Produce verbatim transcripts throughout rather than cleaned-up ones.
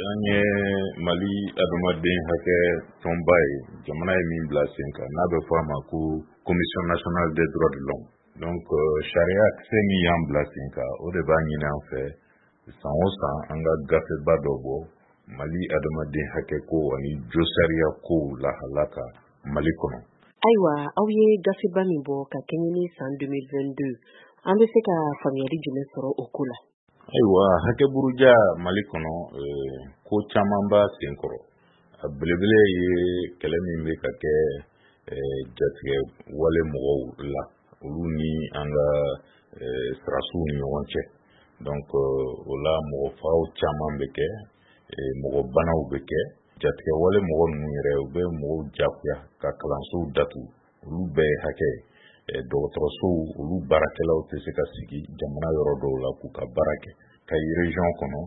an ye Mali adamaden hakɛ tɔnba ye jamana ye min bila sen kan n'a bɛ fɔ a ma ko Commission nationale des droits de l'homme. Donc sariya kisɛ min y'an bila sen kan o de b'a ɲini an fɛ san o san an ka gafeba dɔ bɔ Mali adamaden hakɛ ko ani jo sariya ko lahala kan Mali kɔnɔ. Ayiwa aw ye gafeba min bɔ ka kɛɲɛ ni san deux mille vingt-deux an bɛ se ka faamuyali jumɛn sɔrɔ o ko la? Ayiwa hakɛburuja Mali kɔnɔ ko caman b'a sen kɔrɔ. A belebele ye kɛlɛ min bɛ ka kɛ jatigɛ wale mɔgɔw la olu ni an ka sirasiw ni ɲɔgɔn cɛ. Donc o la mɔgɔ faw caman bɛ kɛ, mɔgɔ banaw bɛ kɛ, jatigɛ wale mɔgɔ ninnu yɛrɛ u bɛ mɔgɔw jagoya ka kalansow datugu. Olu bɛɛ ye hakɛ ye. Dɔgɔtɔrɔsow olu baarakɛlaw tɛ se ka sigi jamana yɔrɔ dɔw la k'u ka baara kɛ. Kayi région kɔnɔ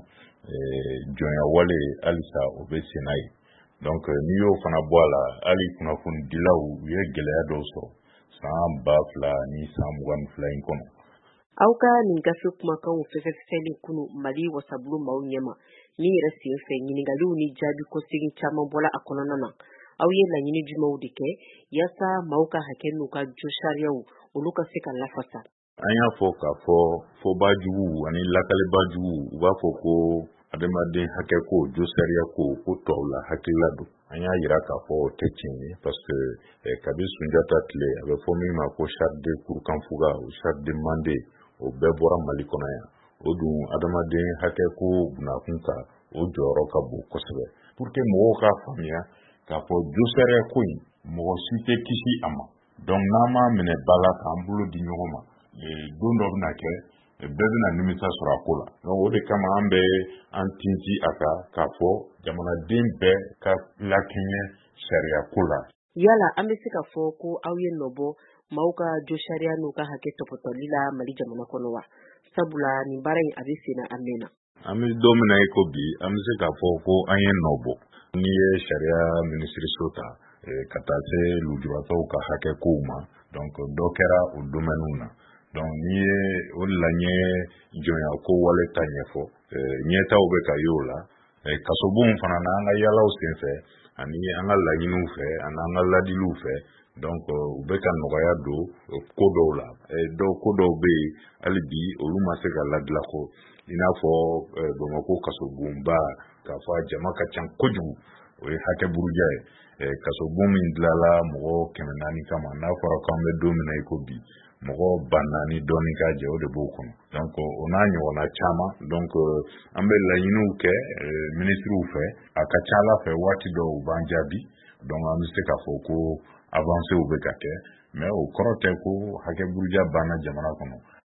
jɔnya wale halisa o bɛ sen na ye. Donc n'i y'o fana bɔ a la hali kunnafonidilaw u ye gɛlɛya dɔw sɔrɔ san ba fila ni san mugan ni fila in kɔnɔ. Aw ka nin gafe kumakanw fɛfɛsɛli kunu Mali wasabulu maaw ɲɛma min yɛrɛ sen fɛ ɲininkaliw ni jaabi kɔsegin caman bɔla a kɔnɔna na. Aw ye laɲini jumɛnw de kɛ yaasa maaw ka hakɛ n'u ka jo sariyaw olu ka se ka lafasa? An y'a fɔ k'a fɔ fɔbajugu ani lakalibajugu u b'a fɔ ko adamaden hakɛ ko jo sariya ko ko tɔw la hakilila don. An y'a yira k'a fɔ o tɛ tiɲɛ ye parce que kabi Sunjata tile a bɛ fɔ min ma ko charte de Kurukanfuga o charte de Mande o bɛɛ bɔra Mali kɔnɔ yan. O dun adamaden hakɛ ko bunakun kan o jɔyɔrɔ ka bon kosɛbɛ. Pour que mɔgɔw k'a faamuya k'a fɔ jo sariya ko in mɔgɔ si tɛ kisi a ma. Donc n'an m'a minɛ ba la k'an bolo di ɲɔgɔn ma don dɔ bɛna kɛ bɛɛ bɛna nimisa sɔrɔ a ko la. Donc o de kama an bɛ an tinti a kan k'a fɔ jamanaden bɛɛ ka lakɛɲɛ sariya ko la. Yala an bɛ se ka fɔ ko aw ye nɔbɔ maaw ka jo sariya n'u ka hakɛ tɔpɔtɔli la Mali jamana kɔnɔ wa? Sabula nin baara in a bɛ sen na a mɛnna. An bɛ don min na i ko bi an bɛ se k'a fɔ ko an ye nɔbɔ. N'i ye sariya minisiriso ta ka taa se lujuratɔw ka hakɛ kow ma donc dɔ kɛra o domaine na. Donc n'i ye o la ɲɛ jɔnya ko wale ta ɲɛfɔ ɲɛtaw bɛ ka y'o la. Kasobon fana na an ka yalaw senfɛ ani an ka laɲiniw fɛ ani an ka ladiliw fɛ donc u bɛ ka nɔgɔya don ko dɔw la. Dɔw ko dɔw bɛ yen hali bi olu ma se ka ladila ko i n'a fɔ Bamakɔ kasobonba k'a fɔ a jama ka ca kojugu o ye hakɛburuja ye. Kasobon min dilala mɔgɔ kɛmɛ naani kama n'a fɔra k'an bɛ don min na i ko bi mɔgɔ ba naani dɔɔnin ka jɛ o de b'o kɔnɔ. Donc o n'a ɲɔgɔnna caman donc an bɛ laɲiniw kɛ ministriw fɛ a ka ca Ala fɛ waati dɔw u b'an jaabi. Donc an bɛ se k'a fɔ ko avancées bɛ ka kɛ mais o kɔrɔ tɛ ko hakɛburuja banna jamana kɔnɔ.